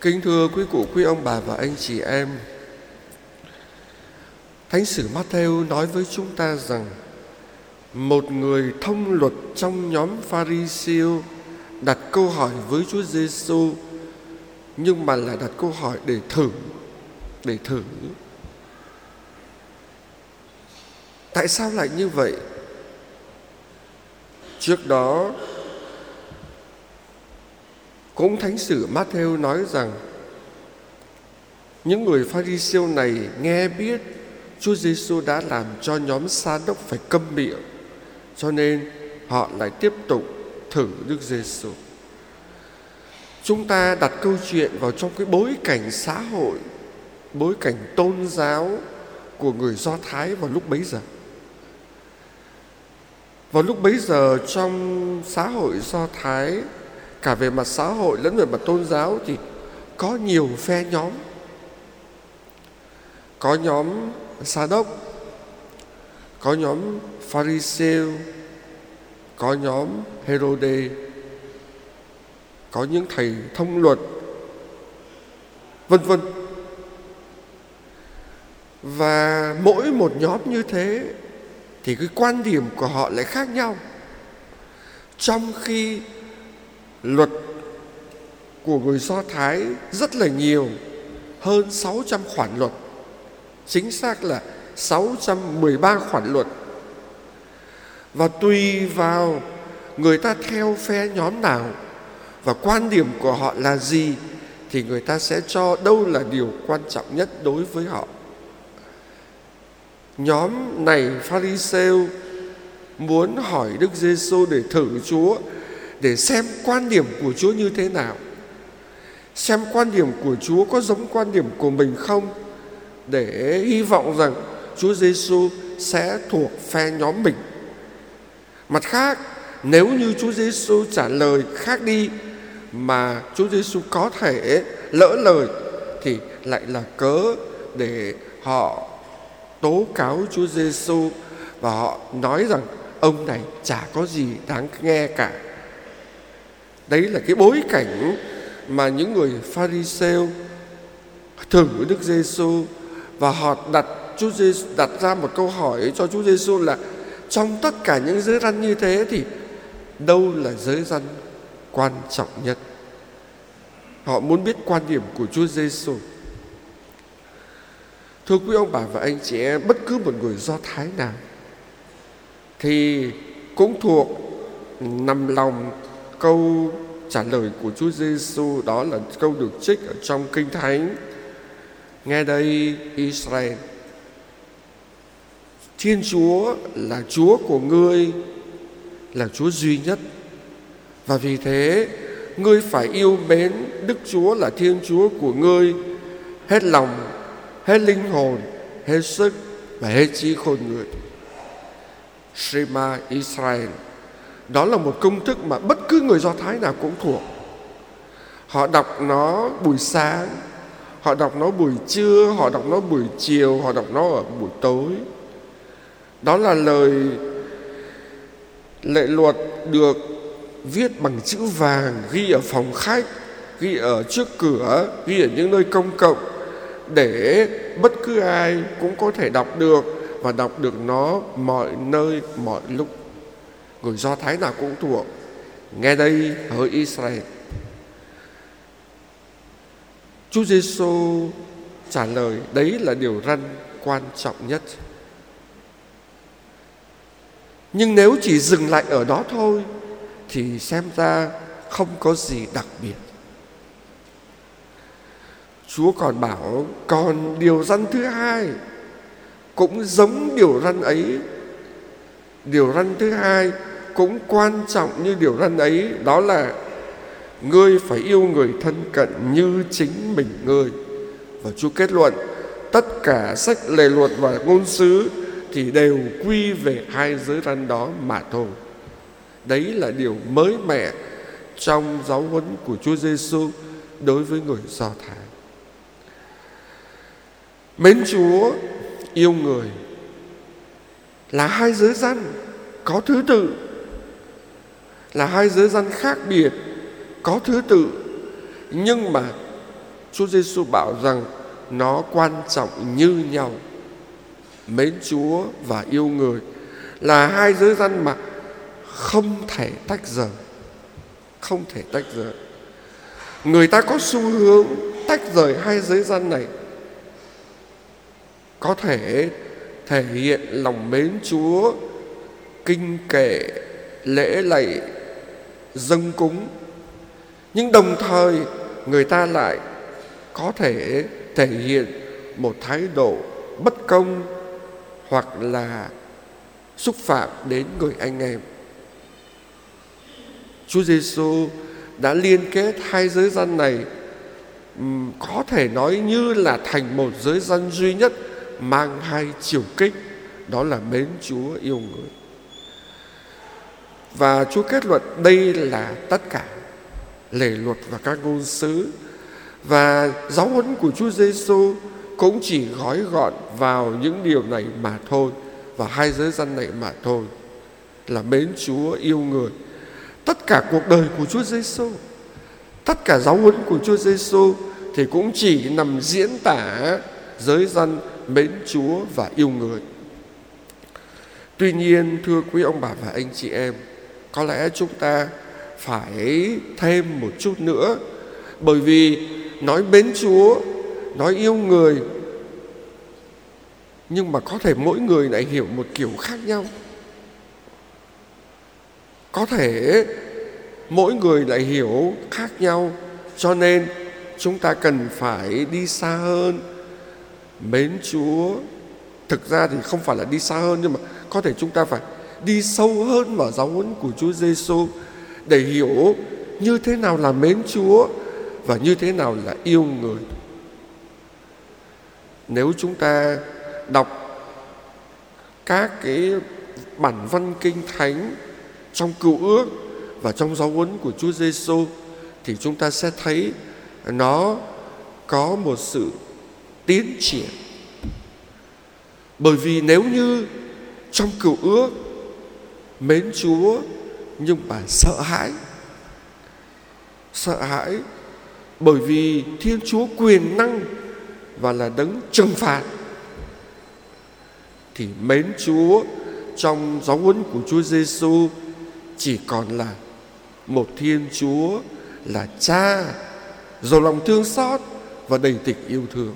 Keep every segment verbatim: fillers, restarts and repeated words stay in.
Kính thưa quý cụ, quý ông bà và anh chị em, Thánh sử Matthew nói với chúng ta rằng một người thông luật trong nhóm Pha-ri-siêu đặt câu hỏi với Chúa Giêsu, nhưng mà là đặt câu hỏi để thử, để thử. Tại sao lại như vậy? Trước đó, cũng Thánh sử Matthew nói rằng những người Pha-ri-siêu này nghe biết Chúa Giêsu đã làm cho nhóm Sa-đốc phải câm miệng, cho nên họ lại tiếp tục thử Đức Giêsu. Chúng ta đặt câu chuyện vào trong cái bối cảnh xã hội, bối cảnh tôn giáo của người Do Thái vào lúc bấy giờ. Vào lúc bấy giờ trong xã hội Do Thái, cả về mặt xã hội lẫn về mặt tôn giáo thì có nhiều phe nhóm. Có nhóm Sa-đốc, có nhóm Pha-ri-siêu, có nhóm Hê-rô-đê, có những thầy thông luật, vân vân. Và mỗi một nhóm như thế thì cái quan điểm của họ lại khác nhau. Trong khi luật của người Do Thái rất là nhiều, hơn sáu trăm khoản luật, chính xác là sáu trăm mười ba khoản luật. Và tùy vào người ta theo phe nhóm nào và quan điểm của họ là gì thì người ta sẽ cho đâu là điều quan trọng nhất đối với họ. Nhóm này Pha-ri-siêu muốn hỏi Đức Giêsu để thử Chúa, để xem quan điểm của Chúa như thế nào, xem quan điểm của Chúa có giống quan điểm của mình không, để hy vọng rằng Chúa Giêsu sẽ thuộc phe nhóm mình. Mặt khác, nếu như Chúa Giêsu trả lời khác đi mà Chúa Giêsu có thể lỡ lời thì lại là cớ để họ tố cáo Chúa Giêsu và họ nói rằng ông này chả có gì đáng nghe cả. Đấy là cái bối cảnh mà những người Pha-ri-siêu thử Đức Giêsu, và họ đặt Chúa Giêsu đặt ra một câu hỏi cho Chúa Giêsu là trong tất cả những giới răn như thế thì đâu là giới răn quan trọng nhất? Họ muốn biết quan điểm của Chúa Giêsu. Thưa quý ông bà và anh chị em, bất cứ một người Do Thái nào thì cũng thuộc nằm lòng câu trả lời của Chúa Giêsu, đó là câu được trích ở trong Kinh Thánh. Nghe đây Israel, Thiên Chúa là Chúa của ngươi, là Chúa duy nhất, và vì thế ngươi phải yêu mến Đức Chúa là Thiên Chúa của ngươi hết lòng, hết linh hồn, hết sức và hết trí khôn người. Shema Israel, đó là một công thức mà bất cứ người Do Thái nào cũng thuộc. Họ đọc nó buổi sáng, họ đọc nó buổi trưa, họ đọc nó buổi chiều, họ đọc nó ở buổi tối. Đó là lời lệ luật được viết bằng chữ vàng, ghi ở phòng khách, ghi ở trước cửa, ghi ở những nơi công cộng, để bất cứ ai cũng có thể đọc được và đọc được nó mọi nơi, mọi lúc. Người Do Thái nào cũng thuộc. Nghe đây hỡi Israel. Chúa Giêsu trả lời đấy là điều răn quan trọng nhất. Nhưng nếu chỉ dừng lại ở đó thôi thì xem ra không có gì đặc biệt. Chúa còn bảo còn điều răn thứ hai cũng giống điều răn ấy. Điều răn thứ hai cũng quan trọng như điều răn ấy, đó là ngươi phải yêu người thân cận như chính mình ngươi. Và Chúa kết luận tất cả sách lề luật và ngôn sứ thì đều quy về hai giới răn đó mà thôi. Đấy là điều mới mẻ trong giáo huấn của Chúa Giêsu đối với người Do Thái. Mến Chúa, yêu người là hai giới răn có thứ tự, là hai giới răn khác biệt có thứ tự, nhưng mà Chúa Giêsu bảo rằng nó quan trọng như nhau. Mến Chúa và yêu người là hai giới răn mà không thể tách rời. Không thể tách rời. Người ta có xu hướng tách rời hai giới răn này. Có thể thể hiện lòng mến Chúa, kinh kệ, lễ lạy, dâng cúng, nhưng đồng thời người ta lại có thể thể hiện một thái độ bất công hoặc là xúc phạm đến người anh em. Chúa Giêsu đã liên kết hai giới răn này, có thể nói như là thành một giới răn duy nhất mang hai chiều kích, đó là mến Chúa, yêu người. Và Chúa kết luận đây là tất cả lề luật và các ngôn sứ. Và giáo huấn của Chúa Giêsu cũng chỉ gói gọn vào những điều này mà thôi, và hai giới răn này mà thôi, là mến Chúa, yêu người. Tất cả cuộc đời của Chúa Giêsu, tất cả giáo huấn của Chúa Giêsu thì cũng chỉ nằm diễn tả giới răn mến Chúa và yêu người. Tuy nhiên, thưa quý ông bà và anh chị em, có lẽ chúng ta phải thêm một chút nữa, bởi vì nói mến Chúa, nói yêu người, nhưng mà có thể mỗi người lại hiểu một kiểu khác nhau. Có thể mỗi người lại hiểu khác nhau, cho nên chúng ta cần phải đi xa hơn. Mến Chúa thực ra thì không phải là đi xa hơn, nhưng mà có thể chúng ta phải đi sâu hơn vào giáo huấn của Chúa Giêsu để hiểu như thế nào là mến Chúa và như thế nào là yêu người. Nếu chúng ta đọc các cái bản văn kinh thánh trong Cựu Ước và trong giáo huấn của Chúa Giêsu thì chúng ta sẽ thấy nó có một sự tiến triển. Bởi vì nếu như trong Cựu Ước mến Chúa nhưng mà sợ hãi, sợ hãi bởi vì Thiên Chúa quyền năng và là đấng trừng phạt, thì mến Chúa trong giáo huấn của Chúa Giêsu chỉ còn là một Thiên Chúa là Cha giàu lòng thương xót và đầy tình yêu thương.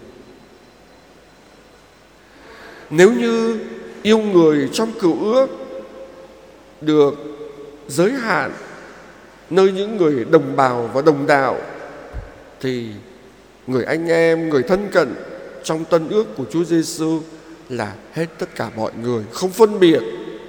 Nếu như yêu người trong Cựu Ước được giới hạn nơi những người đồng bào và đồng đạo, thì người anh em, người thân cận trong Tân Ước của Chúa Giêsu là hết tất cả mọi người, không phân biệt.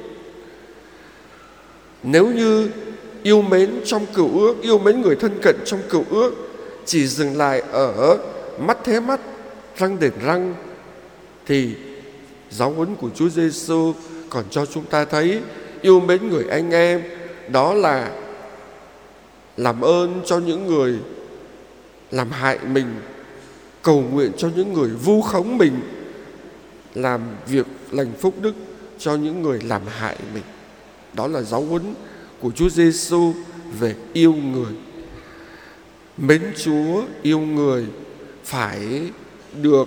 Nếu như yêu mến trong Cựu Ước, yêu mến người thân cận trong Cựu Ước chỉ dừng lại ở mắt thế mắt, răng đền răng, thì giáo huấn của Chúa Giêsu còn cho chúng ta thấy yêu mến người anh em đó là làm ơn cho những người làm hại mình, cầu nguyện cho những người vu khống mình, làm việc lành phúc đức cho những người làm hại mình. Đó là giáo huấn của Chúa Giêsu về yêu người. Mến Chúa, yêu người phải được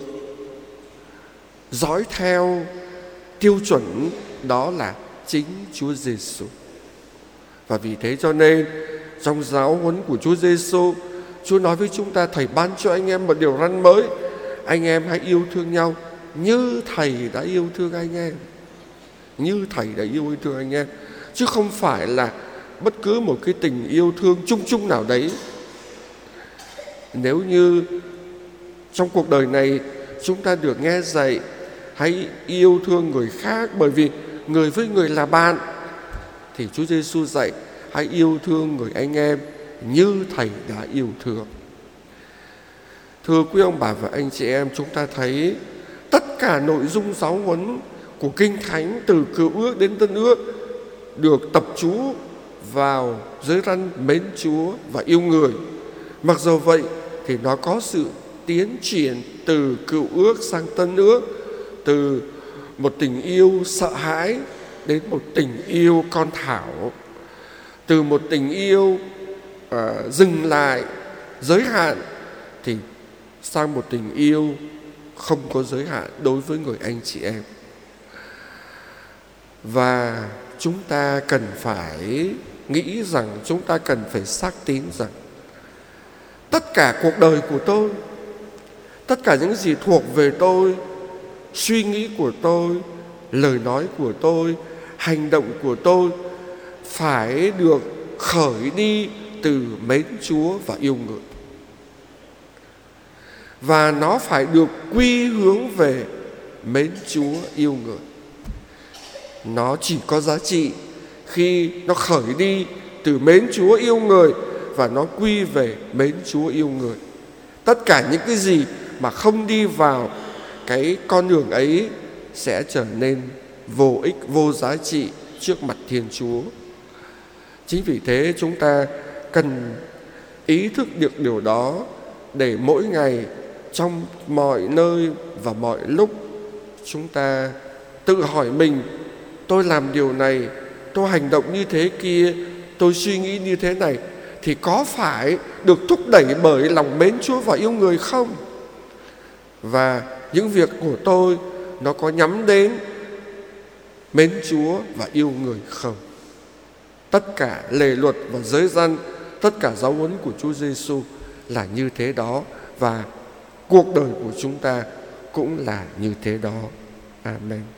dõi theo tiêu chuẩn, đó là chính Chúa Giêsu. Và vì thế cho nên trong giáo huấn của Chúa Giêsu, Chúa nói với chúng ta: Thầy ban cho anh em một điều răn mới, anh em hãy yêu thương nhau như Thầy đã yêu thương anh em. Như Thầy đã yêu thương anh em, chứ không phải là bất cứ một cái tình yêu thương chung chung nào đấy. Nếu như trong cuộc đời này chúng ta được nghe dạy hãy yêu thương người khác bởi vì người với người là bạn, thì Chúa Giêsu dạy hãy yêu thương người anh em như Thầy đã yêu thương. Thưa quý ông bà và anh chị em, chúng ta thấy tất cả nội dung giáo huấn của Kinh Thánh từ Cựu Ước đến Tân Ước được tập trung vào giới răn mến Chúa và yêu người. Mặc dù vậy thì nó có sự tiến triển từ Cựu Ước sang Tân Ước, từ một tình yêu sợ hãi đến một tình yêu con thảo, từ một tình yêu uh, dừng lại, giới hạn, thì sang một tình yêu không có giới hạn đối với người anh chị em. Và chúng ta cần phải nghĩ rằng, chúng ta cần phải xác tín rằng tất cả cuộc đời của tôi, tất cả những gì thuộc về tôi, suy nghĩ của tôi, lời nói của tôi, hành động của tôi phải được khởi đi từ mến Chúa và yêu người. Và nó phải được quy hướng về mến Chúa yêu người. Nó chỉ có giá trị khi nó khởi đi từ mến Chúa yêu người và nó quy về mến Chúa yêu người. Tất cả những cái gì mà không đi vào cái con đường ấy sẽ trở nên vô ích, vô giá trị trước mặt Thiên Chúa. Chính vì thế chúng ta cần ý thức được điều đó để mỗi ngày, trong mọi nơi và mọi lúc, chúng ta tự hỏi mình: tôi làm điều này, tôi hành động như thế kia, tôi suy nghĩ như thế này thì có phải được thúc đẩy bởi lòng mến Chúa và yêu người không? Và những việc của tôi nó có nhắm đến mến Chúa và yêu người không? Tất cả lề luật và giới răn, tất cả giáo huấn của Chúa Giêsu là như thế đó, và cuộc đời của chúng ta cũng là như thế đó. Amen.